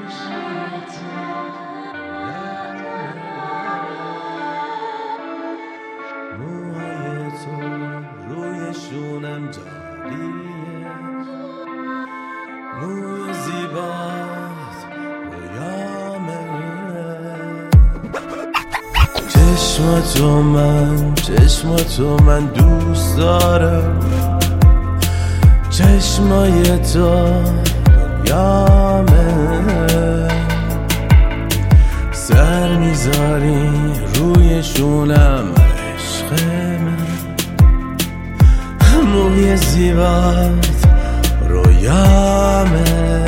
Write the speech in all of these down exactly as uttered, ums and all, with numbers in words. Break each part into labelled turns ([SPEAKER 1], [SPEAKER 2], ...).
[SPEAKER 1] موهای تو روی شونم جاریه، موی زیبات رویامه. چشماتو من چشماتو من دوست دارم، چشمای تو دنیامه. سر میذاری روی شونم عشق من، موی زیبات رویامه.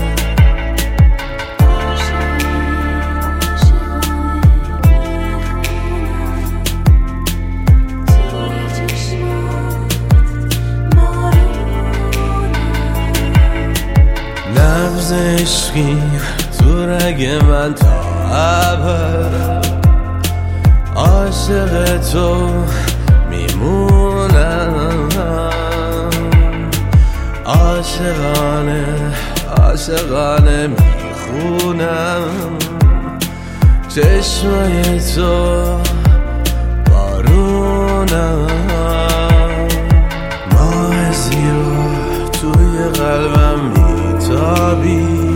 [SPEAKER 1] لفظ عشقی تو رگ من تا ابد، عاشق تو میمونم. عاشقانه عاشقانه میخونم، چشمای تو بارونم. ماه زیبا توی قلبم میتابی،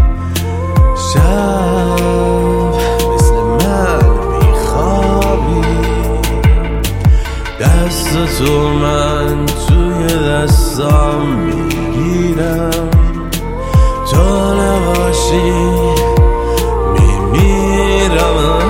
[SPEAKER 1] شب مثل من میخوابی. دست تو من توی دستام میگیرم، تو نباشی میمیرم.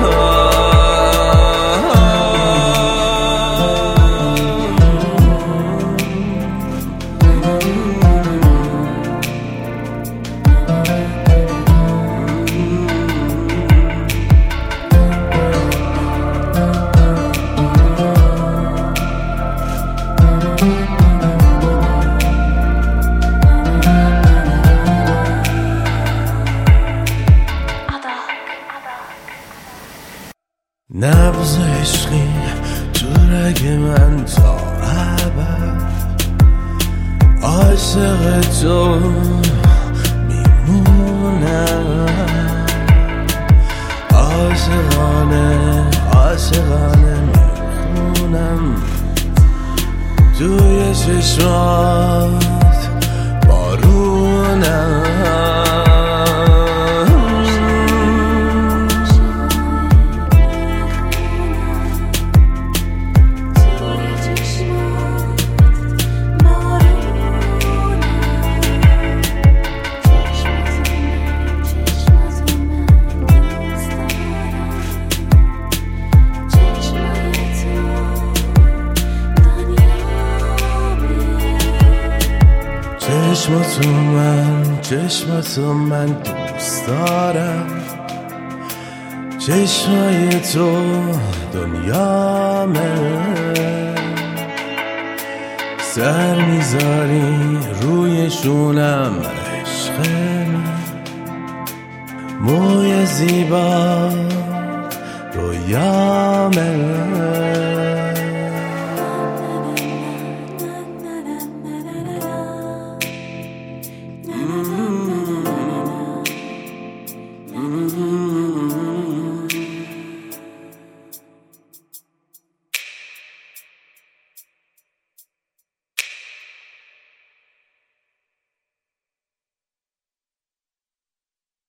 [SPEAKER 1] نبض عشقی تو رگ من تا ابد، عاشق تو میمونم. عاشقانه عاشقانه میخونم، توی چشمات بارونم. چشماتو من چشماتو من دوست دارم، چشمای تو دنیامه. سر میذاری روی شونم عشق من، موی زیبا رویامه.